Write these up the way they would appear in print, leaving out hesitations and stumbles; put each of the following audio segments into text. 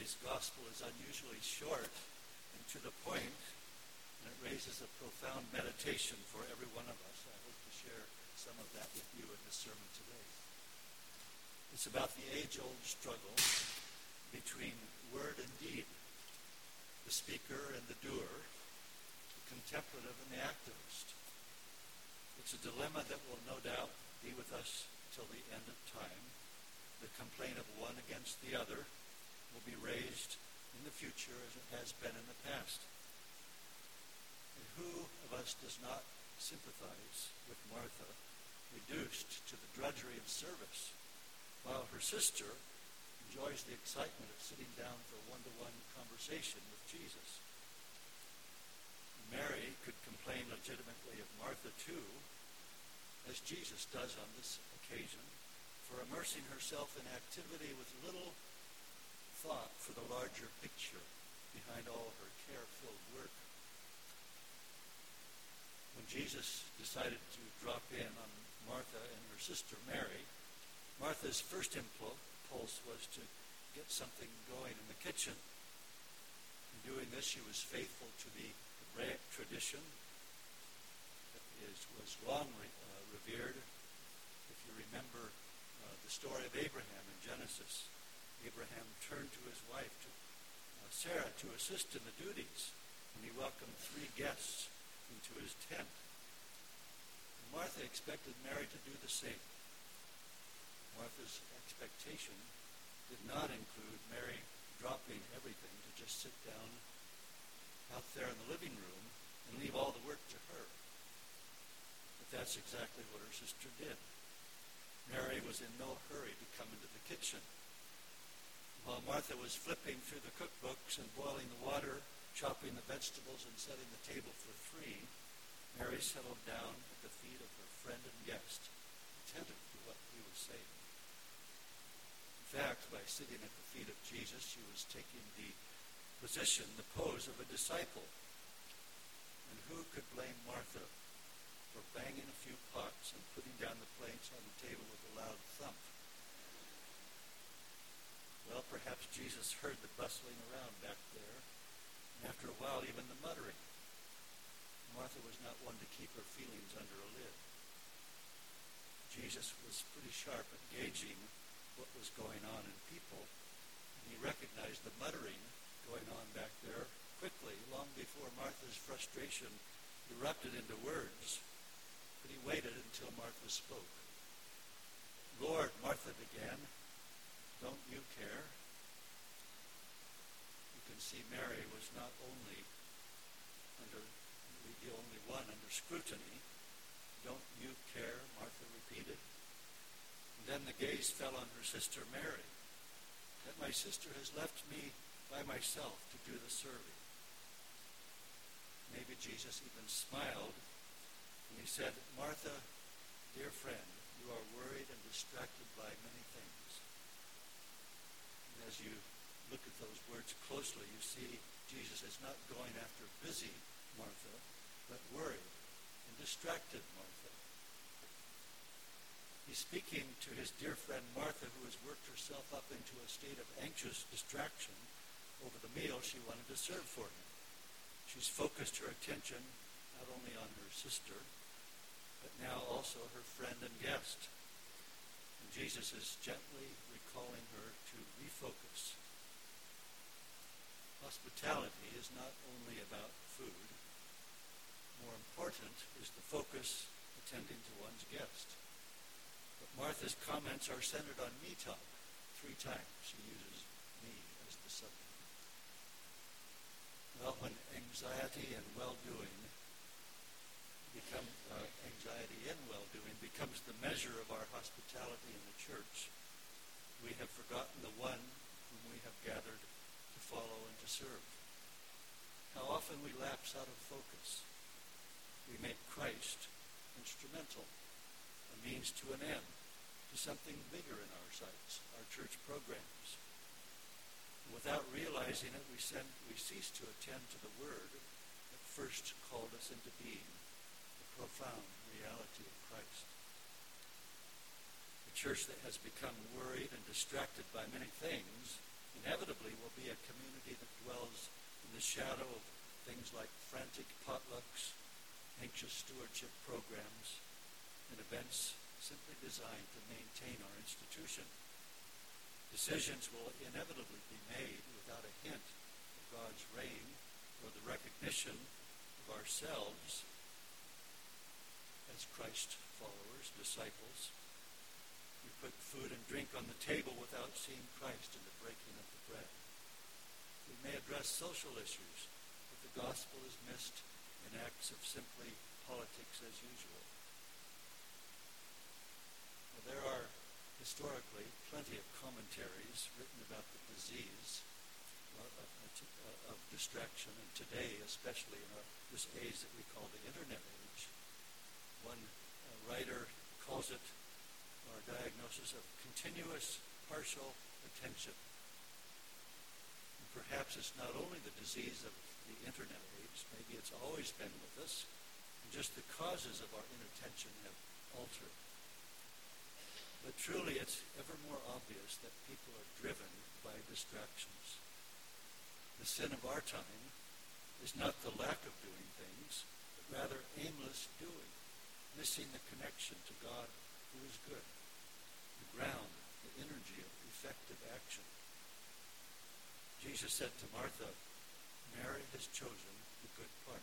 today's gospel is unusually short and to the point, and it raises a profound meditation for every one of us. I hope to share some of that with you in this sermon today. It's about the age-old struggle between word and deed, the speaker and the doer, the contemplative and the activist. It's a dilemma that will no doubt be with us till the end of time. The complaint of one against the other will be raised in the future as it has been in the past. And who of us does not sympathize with Martha, reduced to the drudgery of service, while her sister enjoys the excitement of sitting down for a one-to-one conversation with Jesus? Mary could complain legitimately of Martha too, as Jesus does on this occasion, for immersing herself in activity with little thought for the larger picture behind all her care-filled work. When Jesus decided to drop in on Martha and her sister Mary, Martha's first impulse was to get something going in the kitchen. In doing this, she was faithful to the Hebraic tradition that was long revered. If you remember the story of Abraham in Genesis, Abraham turned to his wife, Sarah, to assist in the duties when he welcomed 3 guests into his tent. And Martha expected Mary to do the same. Martha's expectation did not include Mary dropping everything to just sit down out there in the living room and leave all the work to her. But that's exactly what her sister did. Mary was in no hurry to come into the kitchen. While Martha was flipping through the cookbooks and boiling the water, chopping the vegetables, and setting the table for 3, Mary settled down at the feet of her friend and guest, attentive to what he was saying. In fact, by sitting at the feet of Jesus, she was taking the position, the pose of a disciple. And who could blame Martha for banging a few pots and putting down the plates on the table with a loud thump? Well, perhaps Jesus heard the bustling around back there, and after a while, even the muttering. Martha was not one to keep her feelings under a lid. Jesus was pretty sharp at gauging what was going on in people, and he recognized the muttering going on back there quickly, long before Martha's frustration erupted into words. But he waited until Martha spoke. "Lord," Martha began, "don't you care?" You can see Mary was not only the only one under scrutiny. "Don't you care?" Martha repeated. And then the gaze fell on her sister Mary. "That my sister has left me by myself to do the serving." Maybe Jesus even smiled, and he said, "Martha, dear friend, you are worried and distracted by many things." And as you look at those words closely, you see Jesus is not going after busy Martha, but worried and distracted Martha. He's speaking to his dear friend Martha, who has worked herself up into a state of anxious distraction over the meal she wanted to serve for him. She's focused her attention not only on her sister, but now also her friend and guest. And Jesus is gently recalling her to refocus. Hospitality is not only about food. More important is the focus attending to one's guest. But Martha's comments are centered on me talk. 3 times she uses me as the subject. Well, when anxiety in well-doing becomes the measure of our hospitality in the church, we have forgotten the one whom we have gathered to follow and to serve. How often we lapse out of focus. We make Christ instrumental, a means to an end, to something bigger in our sights, our church programs. Without realizing it, we cease to attend to the word that first called us into being, the profound reality of Christ. A church that has become worried and distracted by many things inevitably will be a community that dwells in the shadow of things like frantic potlucks, anxious stewardship programs, and events simply designed to maintain our institution. Decisions will inevitably be made without a hint of God's reign or the recognition of ourselves as Christ followers, disciples. We put food and drink on the table without seeing Christ in the breaking of the bread. We may address social issues, but the gospel is missed in acts of simply politics as usual. Well, there are historically plenty of commentaries written about the disease of distraction, and today, especially in this age that we call the internet age. One writer calls it our diagnosis of continuous partial attention. And perhaps it's not only the disease of the internet age, maybe it's always been with us, and just the causes of our inattention have altered. But truly, it's ever more obvious that people are driven by distractions. The sin of our time is not the lack of doing things, but rather aimless doing, missing the connection to God who is good, the ground, the energy of effective action. Jesus said to Martha, Mary has chosen the good part.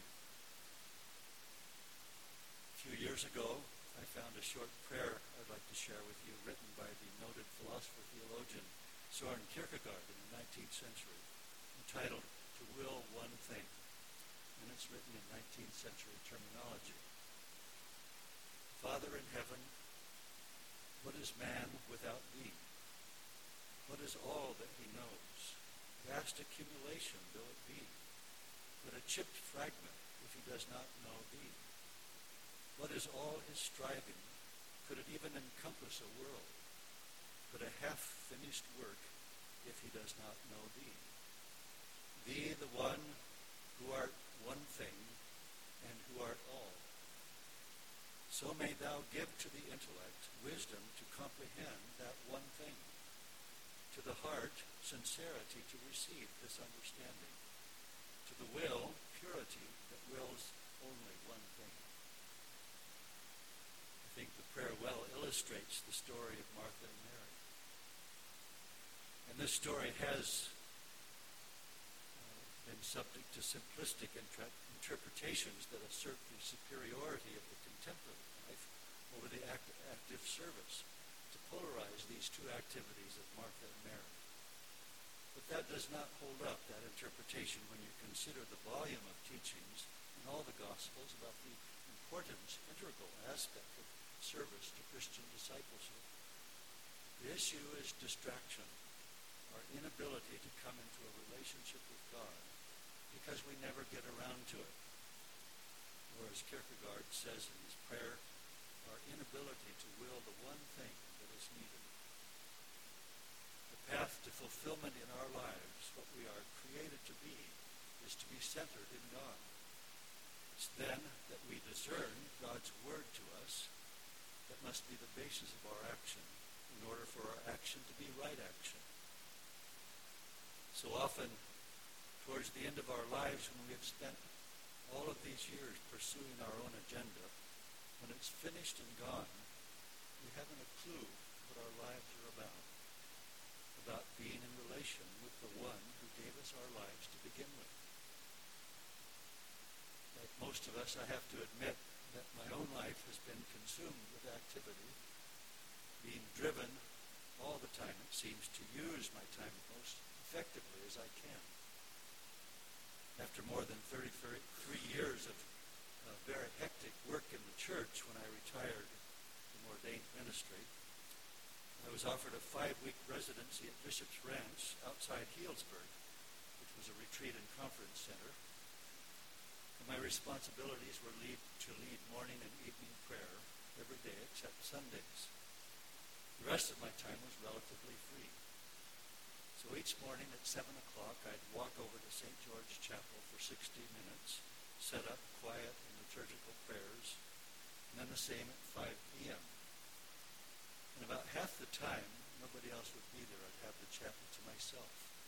A few years ago, I found a short prayer I'd like to share with you, written by the noted philosopher-theologian Søren Kierkegaard in the 19th century, entitled To Will One Thing, and it's written in 19th century terminology. Father in heaven, what is man without thee? What is all that he knows? Vast accumulation though it be, but a chipped fragment if he does not know thee. What is all his striving? Could it even encompass a world? But a half-finished work if he does not know thee. Thee, the one who art one thing and who art all. So may thou give to the intellect wisdom to comprehend that one thing, to the heart sincerity to receive this understanding, to the will purity that wills only one thing. I think the prayer well illustrates the story of Martha and Mary. And this story has been subject to simplistic interpretations that assert the superiority of the contemplative life over the active service, to polarize these two activities of Martha and Mary. But that does not hold up, that interpretation, when you consider the volume of teachings in all the Gospels about the importance, integral aspect of service to Christian discipleship. The issue is distraction, our inability to come into a relationship with God because we never get around to it. Or as Kierkegaard says in his prayer, our inability to will the one thing that is needed. The path to fulfillment in our lives, what we are created to be, is to be centered in God. It's then that we discern God's word to us that must be the basis of our action in order for our action to be right action. So often, towards the end of our lives, when we have spent all of these years pursuing our own agenda, when it's finished and gone, we haven't a clue what our lives are about being in relation with the one who gave us our lives to begin with. Like most of us, I have to admit that my own life has been consumed with activity, being driven all the time, it seems, to use my time most effectively as I can. After more than 33 years of very hectic work in the church, when I retired from ordained ministry, I was offered a 5-week residency at Bishop's Ranch outside Healdsburg, which was a retreat and conference center. And my responsibilities were to lead morning and evening prayer every day except Sundays. The rest of my time was relatively free. So each morning at 7 o'clock, I'd walk over to St. George Chapel for 60 minutes, set up quiet and liturgical prayers, and then the same at 5 p.m. And about half the time, nobody else would be there. I'd have the chapel to myself.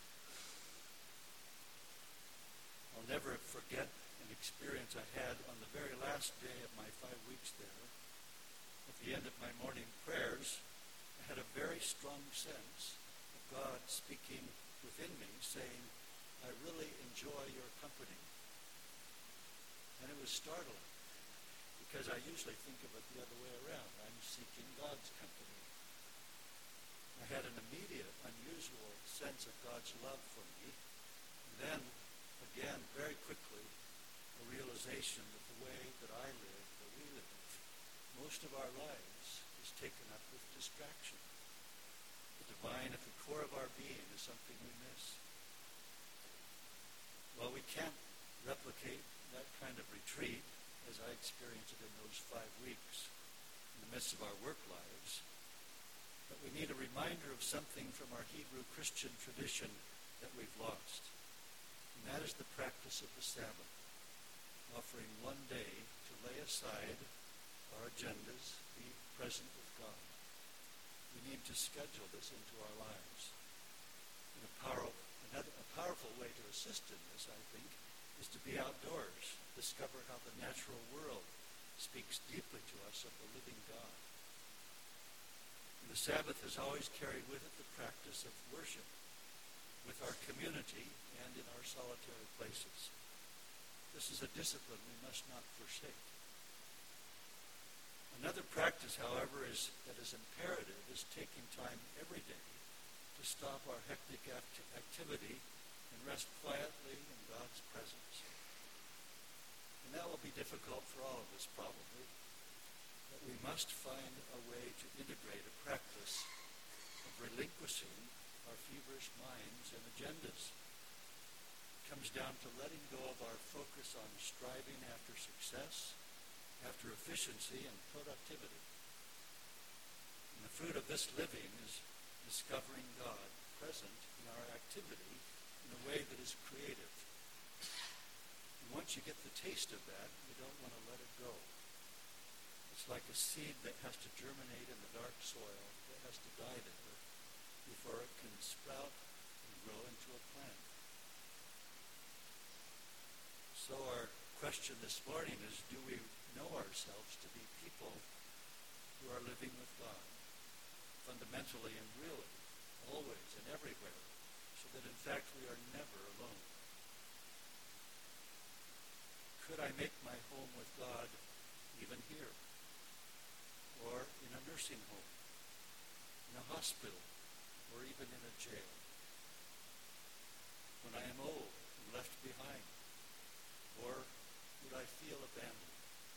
I'll never forget an experience I had on the very last day of my 5 weeks there. At the end of my morning prayers, I had a very strong sense of God speaking within me, saying, I really enjoy your company. And it was startling, because I usually think of it the other way around. I'm seeking God's company. I had an immediate, unusual sense of God's love for me. And then, again, very quickly, a realization that the way that I live, that we live, most of our lives is taken up with distraction. The divine at the core of our being is something we miss. Well, we can't replicate that kind of retreat as I experienced it in those 5 weeks in the midst of our work lives. But we need a reminder of something from our Hebrew Christian tradition that we've lost. And that is the practice of the Sabbath, offering one day to lay aside our agendas, be present with God. We need to schedule this into our lives. And a powerful way to assist in this, I think, is to be outdoors, discover how the natural world speaks deeply to us of the living God. And the Sabbath has always carried with it the practice of worship with our community and in our solitary places. This is a discipline we must not forsake. Another practice, however, that is imperative is taking time every day to stop our hectic activity and rest quietly in God's presence. And that will be difficult for all of us, probably. But we must find a way to integrate a practice of relinquishing our feverish minds and agendas. It comes down to letting go of our focus on striving after success, after efficiency and productivity. And the fruit of this living is discovering God present in our activity in a way that is creative. And once you get the taste of that, you don't want to let it go. It's like a seed that has to germinate in the dark soil, that has to die there before it can sprout and grow into a plant. So our question this morning is, do we know ourselves to be people who are living with God, fundamentally and really, always and everywhere, so that in fact we are never alone? Could I make my home with God even here, or in a nursing home, in a hospital, or even in a jail? When I am old and left behind, or would I feel abandoned?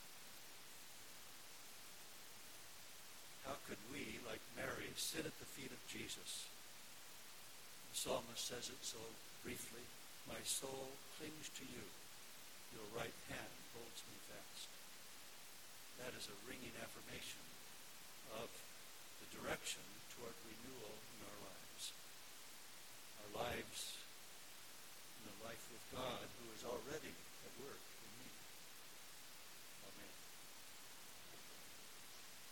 How could we, like Mary, sit at the feet of Jesus? The psalmist says it so briefly, my soul clings to you. Your right hand holds me fast. That is a ringing affirmation of the direction toward renewal in our lives.